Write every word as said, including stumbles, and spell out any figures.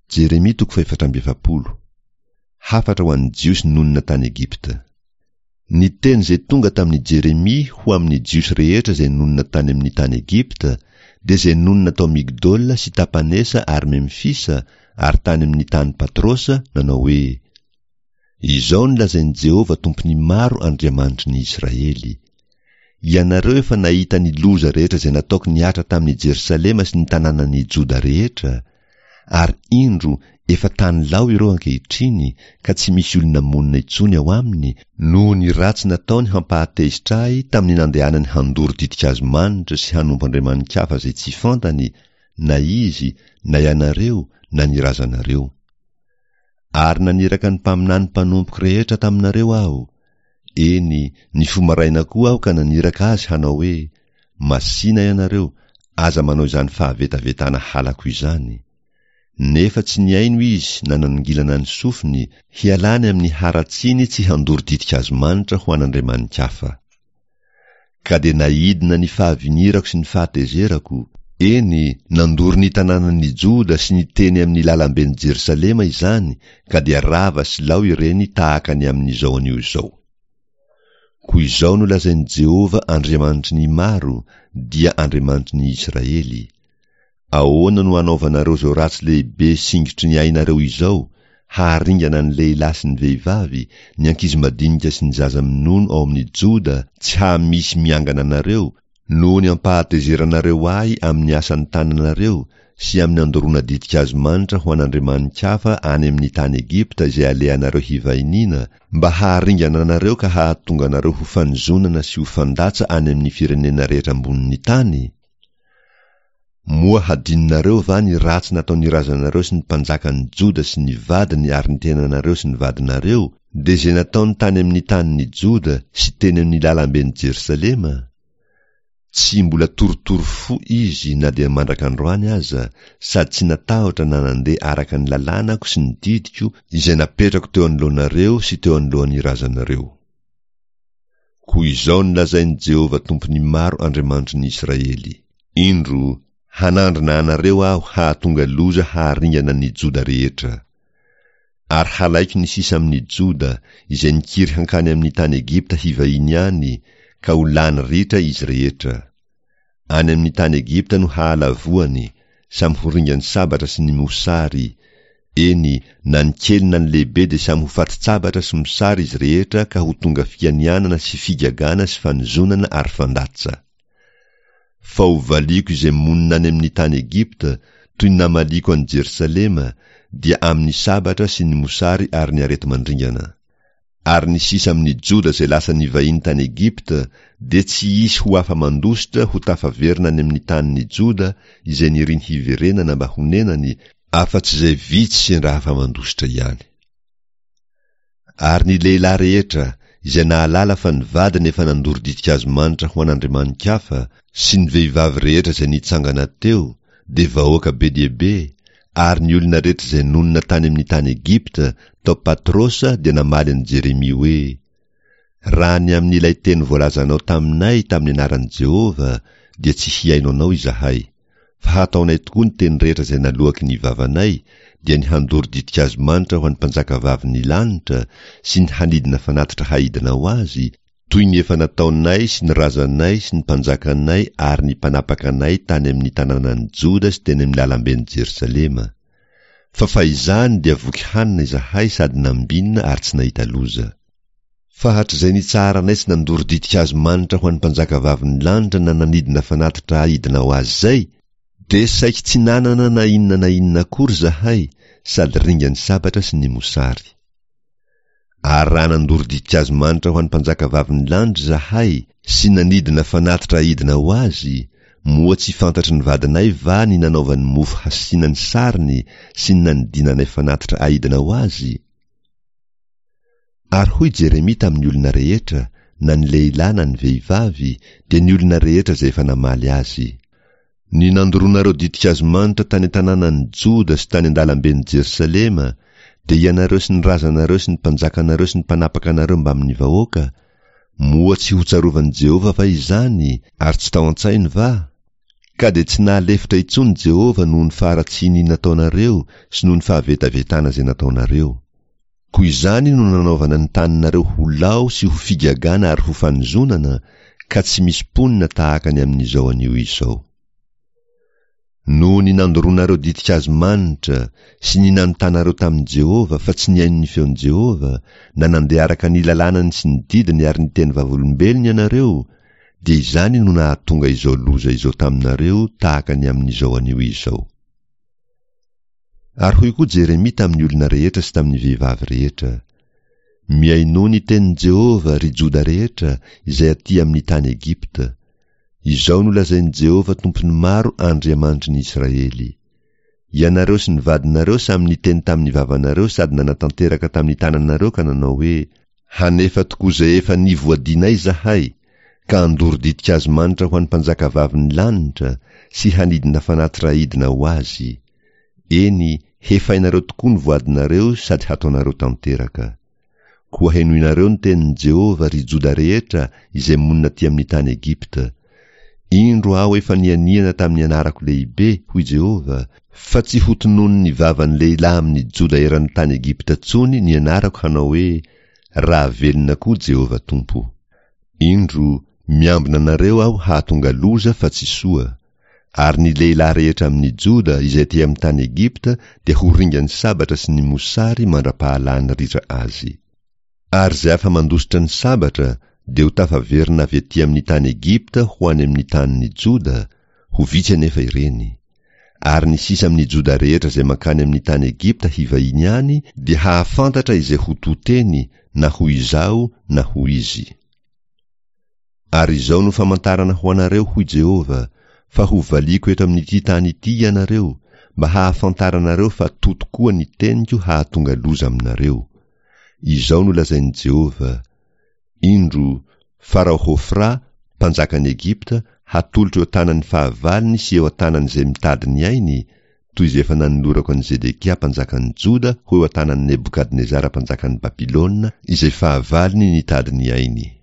Jeremia toko faefatra amby efapolo. Hafatra ho an'ny jiosy nonina tany Egipta. Ny teny izay tonga tamin'ny Jeremia ho amin'ny jiosy rehetra izay nonina tany amin'ny tany Egipta, dia izay nonina tao Migdola sy Tapanesa ary Memfisa ary tany amin'ny tany Patrosa, nanao hoe: izao ny lazain'i Jehova tompony maro, Andriamanitry ny Israely. Ianareo efa nahita ny loza rehetra izay nataoko niatra tamin'ny Jerusalema sy ny tanànan'ny Joda rehetra, ary indro efa tany lao ireo ankehitriny, ka tsy misy olona monina intsony ao aminy, noho ny ratsy nataony hampahatezitra ahy tamin'ny nandehanany handoro ditin-kazo-manitra sy hanompo andriamanikafa izay tsy fantany, na izy, na ianareo, na ny razanareo. Ary naniraka ny mpaminany mpanompoky rehetra taminareo aho. Eny, ny fomaraina koa aho ka naniraka azy hanao hoe: masina ianareo, aza manao izany fahavetavetana halako izany. Nefa tsy niaino izy nanangilana ny sofiny hialany amin'ny haratsiny tsy handoro ditin-kazo-manitra ho an'andriamanikafa. Ka dia naidina ny fahavinirako sy ny fahatezerako. Eny, nandoro ny tanànan'ny Joda sy ny teny amin'ny lalamben'i Jerusalema izany, ka dia rava sy lao ireny tahaka ny amin'izao anio izao. Koa izao no lazain'i Jehova, Andriamanitry ny maro, dia Andriamanitry ny Israely: ahoana no hanaovanareo izao ratsy lehibe singitry ny ainareo izao, haharingana ny lehilahy sy ny vehivavy, ny ankizy madinika sy ny zaza minono ao amin'ny Joda, tsy hahamisy miangana anareo, noho ny ampahatezeranareo ahy amin'ny asan'ny tananareo sy amin'ny andorona ditin-kazo-manitra ho an'andriamanikafa any amin'ny tany Egipta izay alehanareo hivainina, mba haharingana anareo ka hahatonga anareo ho fanizonana sy ho fandatsa any amin'ny firenena rehetra ambonin'ny tany. Moa hadininareo va ny ratsy nataony razanareo sy ny mpanjakan'ny Joda sy ny vadiny ary ny tenanareo sy ny vadinareo, dia izay nataony tany amin'ny tanin'ny Joda sy teny amin'ny lalamben'i Jerusalema? Tsy mbola torotoro fo izy na dia mandrak'androany aza, sady tsy natahotra na nandeha araka ny lalànako sy ny didiko izay napetrako teo anoloanareo sy teo anoloan'ny razanareo. Koa izao ny lazain'i Jehova tompony maro, Andriamanitry ny Israely: indro hanandrina anareo aho hahatonga loza haharingana ny Joda rehetra. Ary halaiko ny sisa amin'ny Joda izay nikiry hankany amin'ny tany Egipta hivahiny any, ka ho lany ritra izy rehetra. Any amin'ny tany Egipta no hahalavoany, samy ho ringany sabatra sy ny mosary. Eny, na ny kely na ny lehibe dia samy ho faty-tsabatra sy mosary izy rehetra, ka ho tonga fianianana sy figagana sy fanizonana ary fandatsa. Fa ho valiko izay monina any amin'ny tany Egipta, toy ny namaliko an'i Jerusalema, dia amin'ny sabatra sy ny mosary ary ny arety mandringana. Ary ny sisa amin'ny Joda izay lasa nivahiny tany Egipta, dia tsy isy ho afa-mandositra ho tafaverina any amin'ny tanin'ny Joda izay niriny hiverenana mba honenany, afa-tsy izay vitsy sy raha afa-mandositra ihany. Ary ny lehilahy rehetra izay nahalala fa ny vadiny efa nandoro ditin-kazo-manitra ho an'andriamanikafa, sy ny vehivavy rehetra izay nitsangana teo, dia vahoaka be dia be. Ary ny olona rehetra izay nonina tany amin'ny tany Egipta tao Patrosa dia namaly an'i Jeremia hoe: raha ny amin'ilay teny voalazanao taminay tamin'ny anaran'i Jehova, dia tsy hiaino anao izahay, fa hataonay tokoa ny teny rehetra izay naloaky ny vavanay, dia ny handoro ditin-kazo-manitra ho an'ny mpanjakavavy lanitra sy ny hanidina fanatitra haidina ho azy, toy ny efa nataonay sy ny razanay sy ny mpanjakanay ary ny mpanapakanay tany amin'ny tanànan'ny Joda sy teny amin'ny lalamben'i Jerusalema. Fa fa izany dia voky hanina izahay sady nambinina ary tsy nahita loza. Fa hatr'izay nitsaranay sy nandoro ditin-kazo-manitra ho an'ny mpanjakavavy lanitra na nanidina fanatitra haidina ho azy zay, dia saiky tsy nanana na inona na inona akory zahay, sady ringany sabatra sy ny mosary. Ary raha nandoro ditin-kazo-manitra ho an'ny mpanjakavavy lanitra zahay sy nanidina fanatitra haidina ho azy, moa tsy fantatry ny vadinay va ny nanaovany mofo hasinany sariny sy ny nanidinanay fanatitra haidina ho azy? Ary hoy Jeremia tamin'ny olona rehetra, na ny lehilahy na ny vehivavy, dia ny olona rehetra izay efa namaly azy: ny nandoronareo ditin-kazo-manitra tany an-tanànan'ny Joda sy tany an-dalamben'i Jerusalema, dia ianareo sy ny razanareo sy ny mpanjakanareo sy ny mpanapakanareo mba amin'ny vahoaka, moa tsy ho tsarovan'i Jehova fa izany, ary tsy tao an-tsainy va? ka dia tsy nahalefitra intsony Jehova noho ny faharatsiany nataonareo sy noho ny fahavetavetana izay nataonareo. Koa izany no nanaovana ny taninareo ho lao sy ho figagana ary ho fanozonana, ka tsy misy ponina tahaka ny amin'izao anio izao. Noho ny nandoroanareo ditin-kazo manitra sy ny nanotanareo tamin'i Jehova fa tsy niaino ny feon'i Jehova, na nandeha araka ny lalànany sy ny didiny ary ny teny vavolombelony ianareo, dia izany no nahatonga izao loza izao taminareo tahaka ny amin'izao anio izao. Ary hoy koa Jeremia tamin'ny olona rehetra sy tamin'ny vehivavy rehetra: miaino ny tenin'i Jehova ry Joda rehetra izay aty amin'ny tany Egipta. Izao no lazain'i Jehova tompony maro andriamanitry ny Israely. Ianareo sy ny vadinareo samy niteny tamin'ny vavanareo sady nanatanteraka tamin'ny tananareo ka nanao hoe: hanefa tokoa izay efa nivoadinay zahay, ka andoro ditin-kazo manitra ho an'ny mpanjakavavin'ny lanitra sy hanidina fanaty rahidina ho azy. Eny, hefainareo tokoa ny voadinareo sady hataonareo tanteraka. Koa henoinareo ny tenin'i Jehova ry Joda rehetra izay monina aty amin'ny tany Egipta. Indro aho efa nianiana tamin'ny anarako lehibe, hoy Jehova, fa tsy ho tononon ny vavan'ny lehilahy amin'ny Joda eran'ny tany Egipta tsony ny anarako hanao hoe: raha velona koa Jehova Tompo. Indro miambina anareo aho hahatonga loza fa tsy soa, ary ny lehilahy rehetra amin'ny Joda izay aty amin'ny tany Egipta dia ho ringany sabatra sy ny mosary mandra-pahalany ritra azy. Ary izay afa mandositra ny sabatra dia ho tafaverina avy aty amin'ny tany Egipta ho any amin'ny tanin'ny Joda, ho vitsy anefa ireny. Ary ny sisa amin'ny Joda rehetra izay mankany amin'ny tany Egipta hivahiny any dia hahafantatra izay ho toteny na ho izao na ho izy. Ary izao no famantarana ho anareo, hoy Jehova, fa ho valiko eto amin'ity tany ity ianareo, mba hahafantaranareo fa toto koa ny teniko hahatonga loza aminareo. Izao no lazain'i Jehova: indro Farao Hofra, mpanjakan'i Egipta, hatolotra eo tanan'ny fahavaliny sy eo tanan'izay mitady ny ainy, toy izay efa nanolorako an'i Zedekia mpanjakan'i Joda ho eo tanan'i Nebukadnezara mpanjakan'i Babilôna izay fahavaliny nitady ny ainy.